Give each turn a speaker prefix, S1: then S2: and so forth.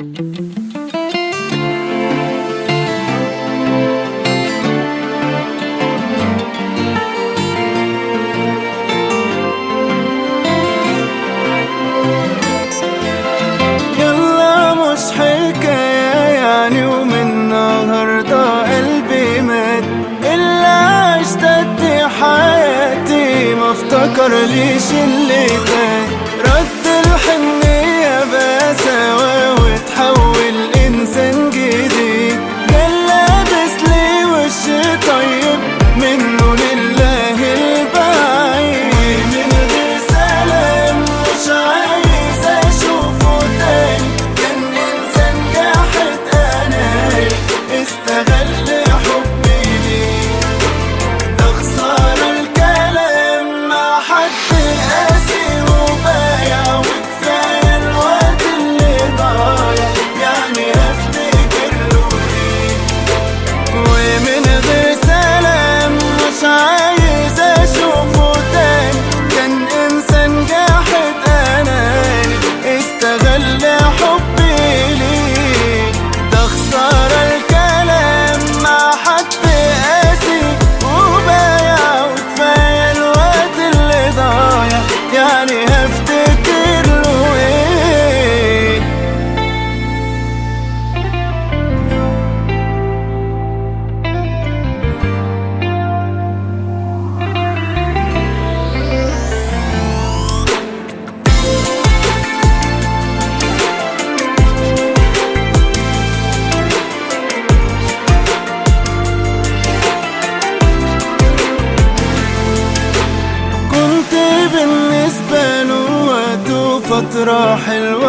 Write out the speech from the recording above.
S1: يلا مش حكاية يعني، ومن النهاردة قلبي مات. اللي عشت قد حياتي ما افتكر ليش اللي فات. رد الحنية بقى سوا وتحول إنسان جديد. كان لابس لي وش طيب منه لله البعيد. ومن غير سلام مش عايز أشوفه تاني. كان إنسان جاحد أناني استغل حبي ليه. ده خسارة الكلام مع حد قاسي وبايع، وكفاية الوقت اللي ضايع يعني هفتكر له ايه. ومن غير سلام مش عايز اشوفه تاني. كان انسان جاحد اناني استغل حبي ليه. ده خسارة الكلام مع حد قاسي وبايع، وكفاية الوقت اللي ضايع يعني هفتكر له ايه. كنت بالنسبة له وقت وفترة حلوة